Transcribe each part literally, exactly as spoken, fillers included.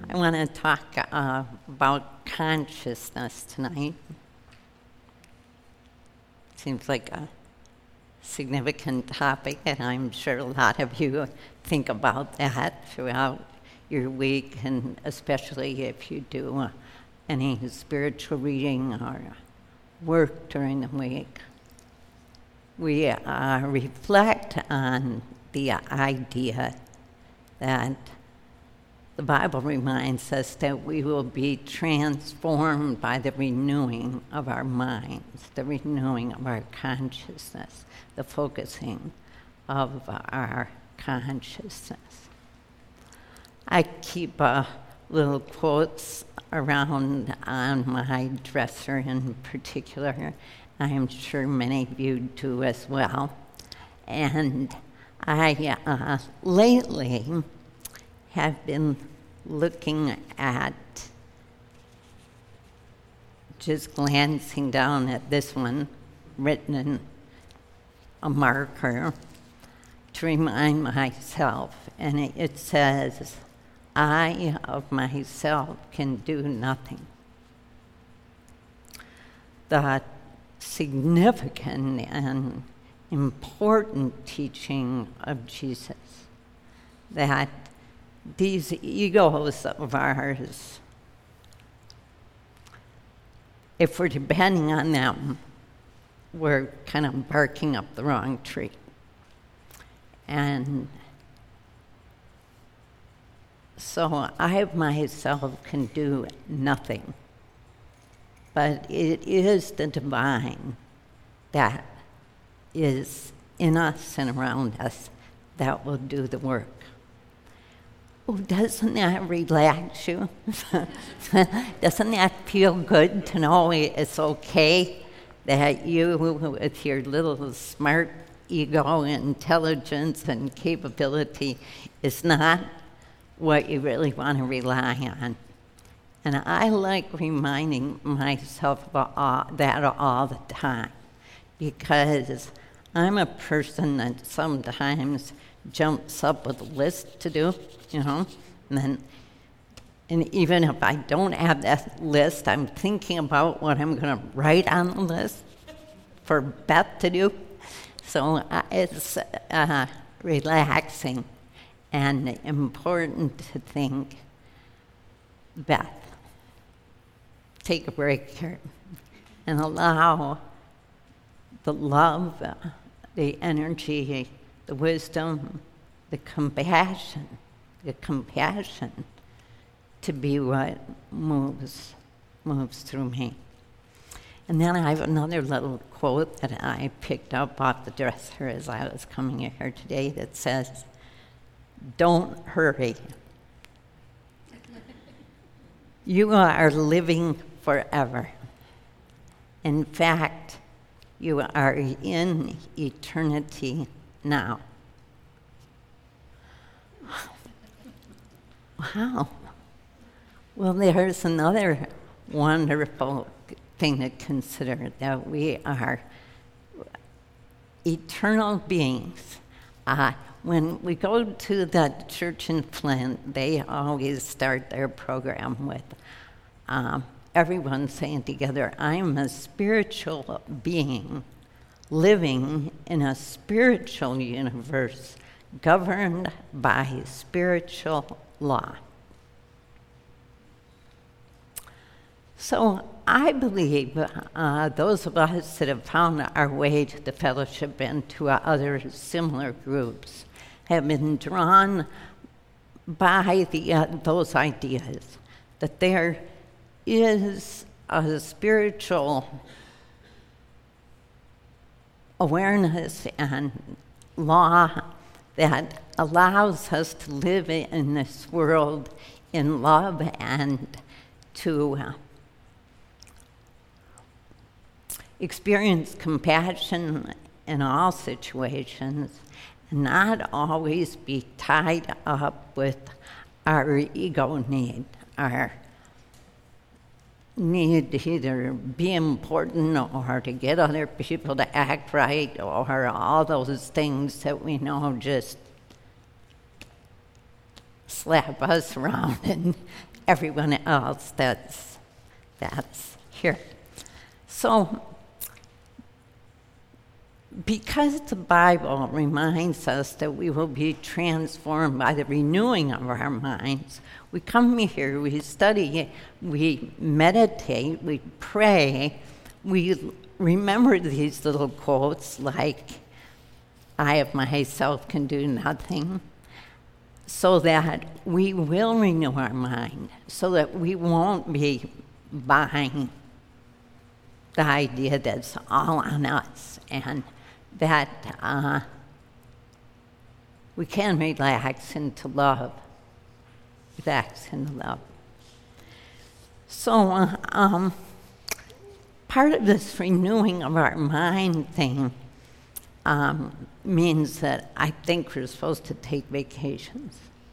I want to talk uh, about consciousness tonight. Seems like a significant topic, and I'm sure a lot of you think about that throughout your week, and especially if you do uh, any spiritual reading or work during the week. We uh, reflect on the idea that the Bible reminds us that we will be transformed by the renewing of our minds, the renewing of our consciousness, the focusing of our consciousness. I keep uh, little quotes around on my dresser in particular. I'm sure many of you do as well. And I uh, lately have been looking at, just glancing down at this one, written in a marker, to remind myself, and it, it says, I of myself can do nothing. The significant and important teaching of Jesus, that these egos of ours, if we're depending on them, we're kind of barking up the wrong tree. And so I myself can do nothing, but it is the divine that is in us and around us that will do the work. Oh, doesn't that relax you? Doesn't that feel good to know it's okay that you, with your little smart ego, intelligence, and capability, is not what you really want to rely on? And I like reminding myself of all, that all the time, because I'm a person that sometimes jumps up with a list to do, you know, and then, and even if I don't have that list, I'm thinking about what I'm going to write on the list for Beth to do. So uh, it's uh, relaxing and important to think, Beth, take a break here and allow the love, uh, the energy, the wisdom, the compassion, the compassion to be what moves, moves through me. And then I have another little quote that I picked up off the dresser as I was coming here today that says, don't hurry. You are living forever. In fact, you are in eternity now. Wow. Well, there's another wonderful thing to consider, that we are eternal beings. Uh, when we go to the church in Flint, they always start their program with um, everyone saying together, I'm a spiritual being living in a spiritual universe governed by spiritual law. So I believe uh, those of us that have found our way to the fellowship and to other similar groups have been drawn by the, uh, those ideas, that there is a spiritual awareness and law that allows us to live in this world in love and to uh, experience compassion in all situations, and not always be tied up with our ego need, our need to either be important or to get other people to act right, or all those things that we know just slap us around and everyone else that's, that's here. So, because the Bible reminds us that we will be transformed by the renewing of our minds, we come here, we study, we meditate, we pray, we remember these little quotes like, I of myself can do nothing, so that we will renew our mind, so that we won't be buying the idea that's all on us, and that uh, we can relax into love. Relax into love. So, uh, um, part of this renewing of our mind thing um, means that I think we're supposed to take vacations.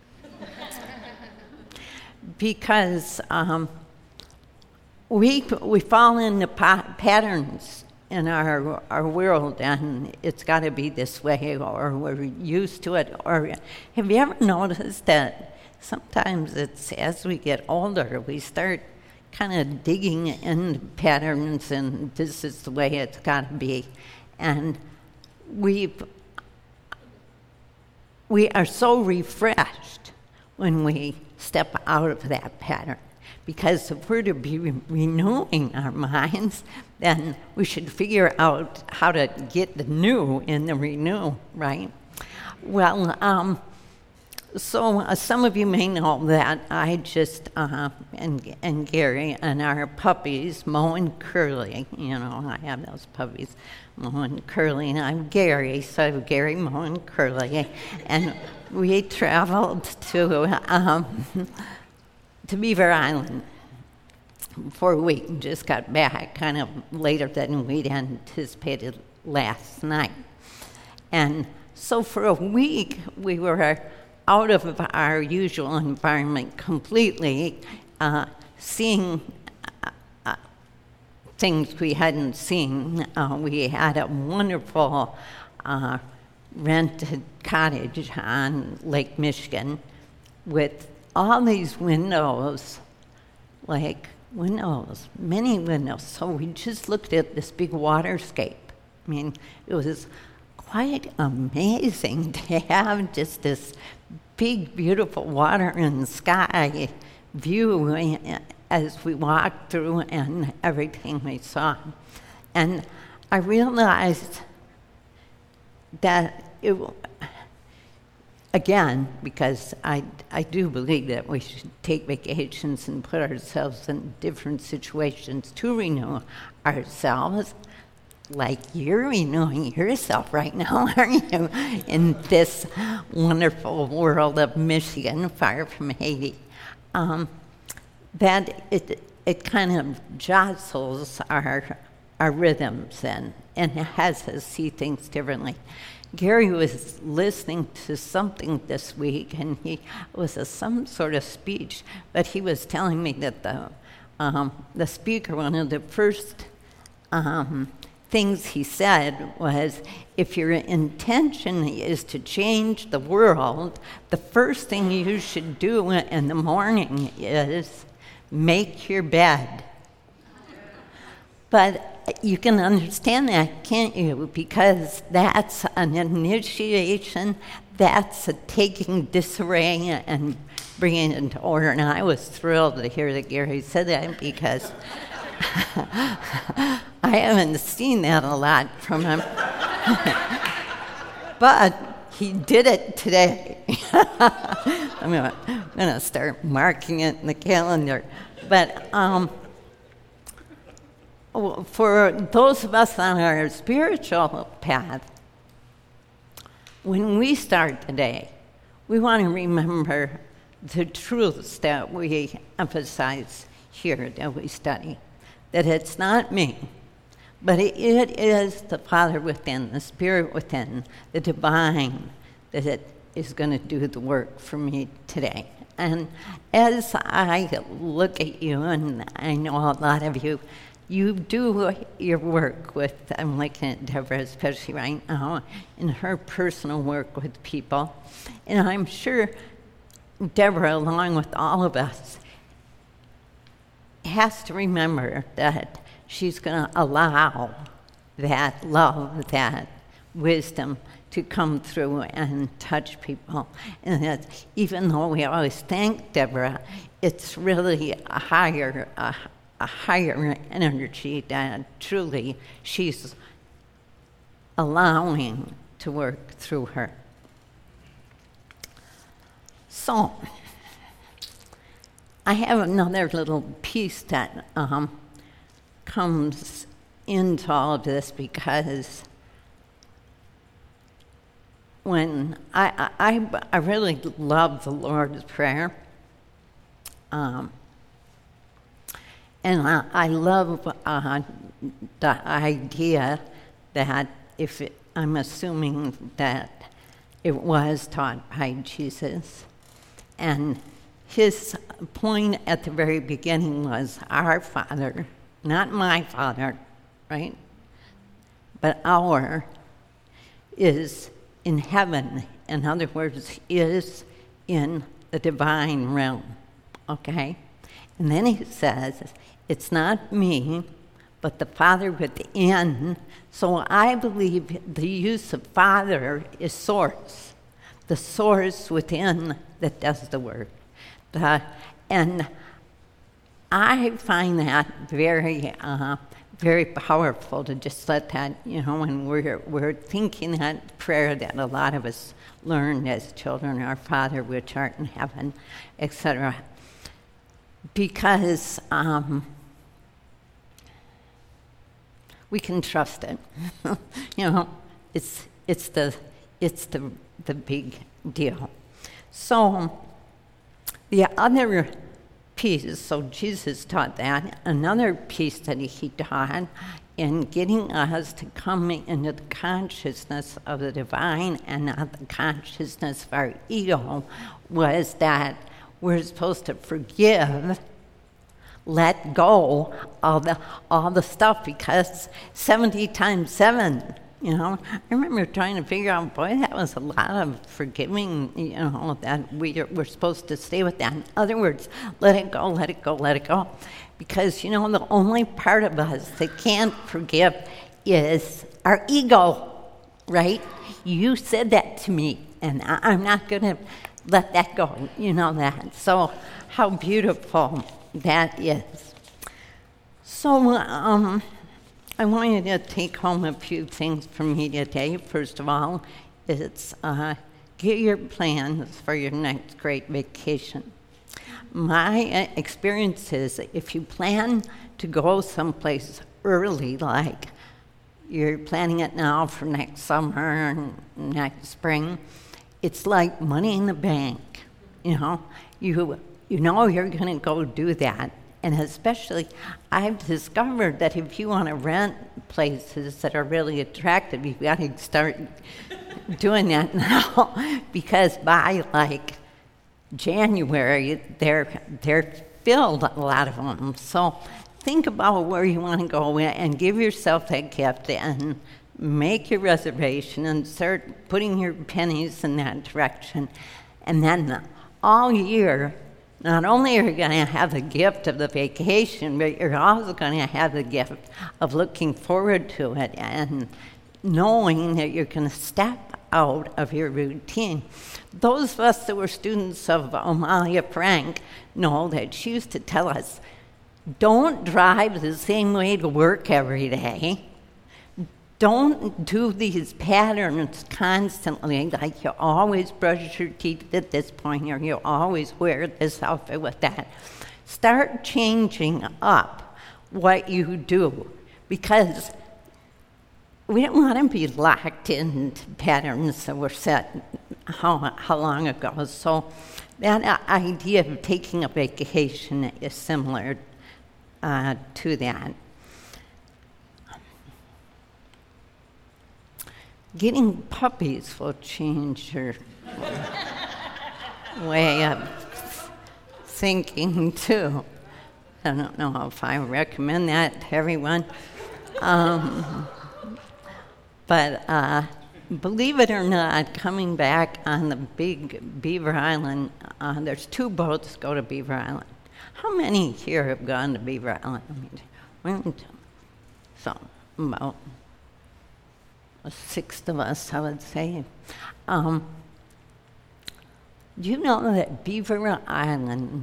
Because um, we we fall into pa- patterns in our our world, and it's got to be this way, or we're used to it. Or have you ever noticed that sometimes it's as we get older, we start kind of digging into patterns, and this is the way it's got to be, and we we are so refreshed when we step out of that pattern. Because if we're to be re- renewing our minds, then we should figure out how to get the new in the renew, right? Well, um, so uh, some of you may know that I just, uh, and, and Gary and our puppies, Mo and Curly, you know, I have those puppies, Mo and Curly, and I'm Gary, so I have Gary, Mo, and Curly, and we traveled to, um, to Beaver Island for a week and just got back kind of later than we'd anticipated last night. And so for a week, we were out of our usual environment completely, uh, seeing uh, uh, things we hadn't seen. Uh, we had a wonderful uh, rented cottage on Lake Michigan with all these windows, like windows, many windows. So we just looked at this big waterscape. I mean, it was quite amazing to have just this big, beautiful water and sky view as we walked through and everything we saw. And I realized that it, again, because I, I do believe that we should take vacations and put ourselves in different situations to renew ourselves, like you're renewing yourself right now, aren't you, in this wonderful world of Michigan, far from Haiti, um, that it it kind of jostles our our rhythms and, and has us see things differently. Gary was listening to something this week, and he it was a, some sort of speech, but he was telling me that the um, the speaker, one of the first um, things he said was, if your intention is to change the world, the first thing you should do in the morning is make your bed. But you can understand that, can't you? Because that's an initiation, that's a taking disarray and bringing it into order. And I was thrilled to hear that Gary said that, because I haven't seen that a lot from him. But he did it today. I'm gonna, I'm gonna start marking it in the calendar. But um, for those of us on our spiritual path, when we start today, we want to remember the truths that we emphasize here, that we study. That it's not me, but it is the Father within, the Spirit within, the divine, that it is going to do the work for me today. And as I look at you, and I know a lot of you, you do your work with, I'm looking at Deborah especially right now, in her personal work with people. And I'm sure Deborah, along with all of us, has to remember that she's going to allow that love, that wisdom to come through and touch people. And that even though we always thank Deborah, it's really a higher, a, a higher energy that truly she's allowing to work through her. So, I have another little piece that um, comes into all of this because when I, I, I really love the Lord's Prayer, um, and I, I love uh, the idea that if it, I'm assuming that it was taught by Jesus, and his point at the very beginning was our Father, not my Father, right? But our is in heaven. In other words, is in the divine realm, okay? And then he says, it's not me, but the Father within. So I believe the use of Father is source, the source within that does the work. The, and I find that very, uh, very powerful to just let that, you know, when we're, we're thinking that prayer that a lot of us learned as children, our Father which art in heaven, et cetera. Because um, we can trust it. You know, it's it's the it's the the big deal. So the other piece, so Jesus taught that. Another piece that he taught in getting us to come into the consciousness of the divine and not the consciousness of our ego was that we're supposed to forgive, let go of the, all the stuff, because seventy times seven, you know, I remember trying to figure out, boy, that was a lot of forgiving, you know, that we are, we're supposed to stay with that. In other words, let it go, let it go, let it go. Because, you know, the only part of us that can't forgive is our ego, right? You said that to me, and I, I'm not going to let that go, you know that. So how beautiful that is. So um, I want you to take home a few things from me today. First of all, it's uh, get your plans for your next great vacation. My experience is if you plan to go someplace early, like you're planning it now for next summer and next spring, it's like money in the bank, you know. You you know you're going to go do that. And especially, I've discovered that if you want to rent places that are really attractive, you've got to start doing that now, because by like January, they're they're filled, a lot of them. So think about where you want to go and give yourself that gift and make your reservation and start putting your pennies in that direction. And then all year, not only are you going to have the gift of the vacation, but you're also going to have the gift of looking forward to it and knowing that you're going to step out of your routine. Those of us that were students of Amalia Frank know that she used to tell us, don't drive the same way to work every day. Don't do these patterns constantly, like you always brush your teeth at this point, or you always wear this outfit with that. Start changing up what you do, because we don't want to be locked into patterns that were set how, how long ago. So that idea of taking a vacation is similar uh, to that. Getting puppies will change your way of thinking, too. I don't know if I recommend that to everyone. Um, but uh, believe it or not, coming back on the big Beaver Island, uh, there's two boats go to Beaver Island. How many here have gone to Beaver Island? I mean, one, two, so about a sixth of us, I would say. Um, do you know that Beaver Island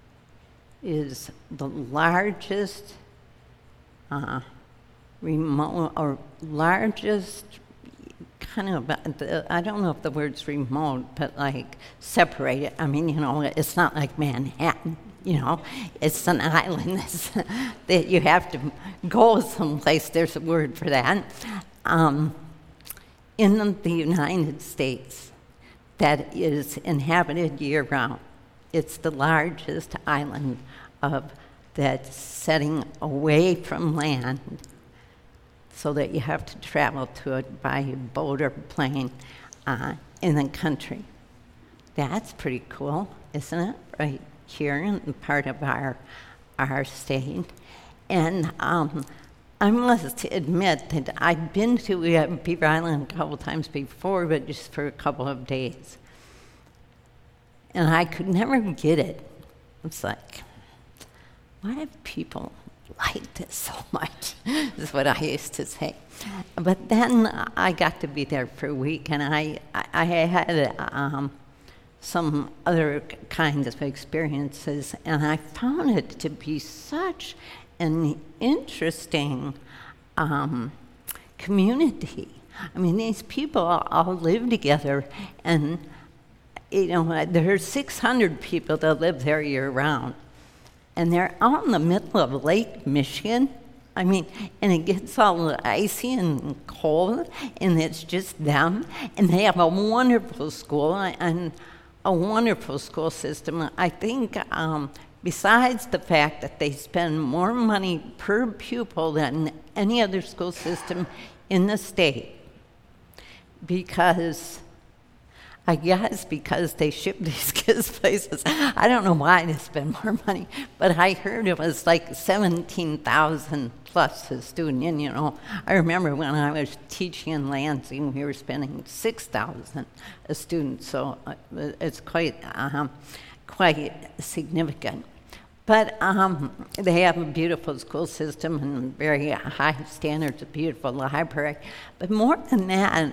is the largest uh, remote or largest kind of, I don't know if the word's remote, but like separated. I mean, you know, it's not like Manhattan, you know, it's an island that you have to go someplace, there's a word for that, um, in the United States that is inhabited year-round. It's the largest island of that's setting away from land, so that you have to travel to it by boat or plane uh, in the country. That's pretty cool, isn't it? Right here in part of our our state. And um, I must admit that I've been to uh, Beaver Island a couple times before, but just for a couple of days. And I could never get it. It's like, why have people like this so much, is what I used to say. But then I got to be there for a week, and I, I had um, some other kinds of experiences, and I found it to be such an interesting um, community. I mean, these people all live together, and you know, there are six hundred people that live there year-round. And they're out in the middle of Lake Michigan. I mean, and it gets all icy and cold, and it's just them. And they have a wonderful school and a wonderful school system. I think um, besides the fact that they spend more money per pupil than any other school system in the state, because I guess because they ship these kids places. I don't know why they spend more money, but I heard it was like seventeen thousand plus a student. And, you know, I remember when I was teaching in Lansing, we were spending six thousand a student, so it's quite, um, quite significant. But um, they have a beautiful school system and very high standards, a beautiful library. But more than that,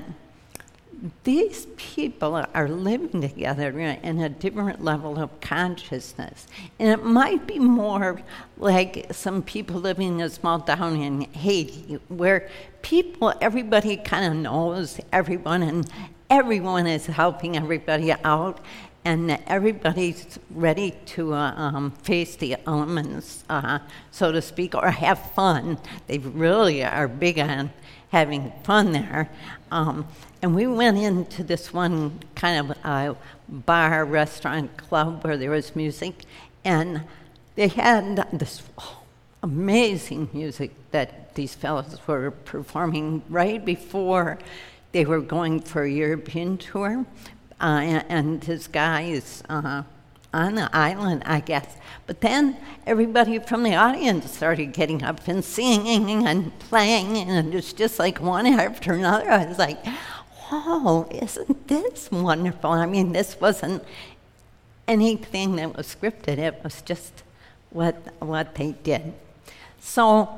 these people are living together in a different level of consciousness. And it might be more like some people living in a small town in Haiti, where people, everybody kind of knows everyone, and everyone is helping everybody out, and everybody's ready to uh, um, face the elements, uh, so to speak, or have fun. They really are big on having fun there. Um, and we went into this one kind of uh, bar, restaurant, club where there was music, and they had this amazing music that these fellows were performing right before they were going for a European tour. Uh, and, and this guy is uh, on the island, I guess. But then everybody from the audience started getting up and singing and playing, and it's just like one after another. I was like, oh, isn't this wonderful? I mean, this wasn't anything that was scripted. It was just what what they did. So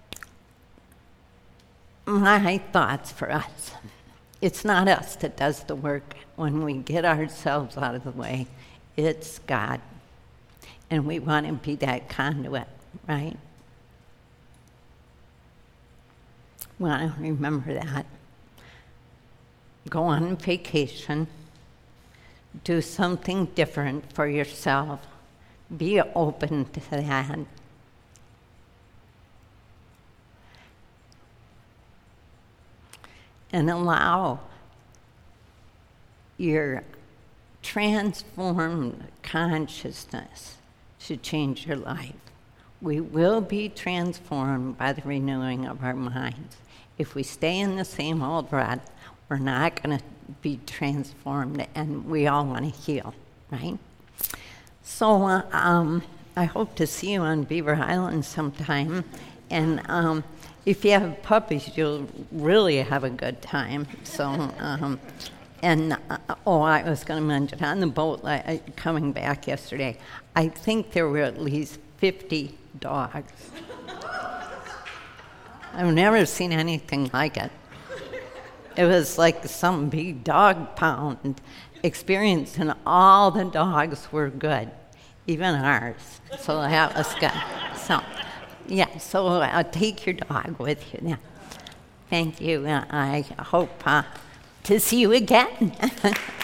my thoughts for us, it's not us that does the work when we get ourselves out of the way. It's God. And we want to be that conduit, right? We want to remember that. Go on vacation. Do something different for yourself. Be open to that. And allow your transformed consciousness to change your life. We will be transformed by the renewing of our minds. If we stay in the same old rut, we're not going to be transformed, and we all want to heal, right? So uh, um, I hope to see you on Beaver Island sometime, and um, if you have puppies, you'll really have a good time. So um, And, uh, oh, I was going to mention, on the boat uh, coming back yesterday, I think there were at least fifty dogs. I've never seen anything like it. It was like some big dog pound experience, and all the dogs were good, even ours. So that was good. So, yeah, so uh, take your dog with you now. Thank you. Uh, I hope uh, to see you again.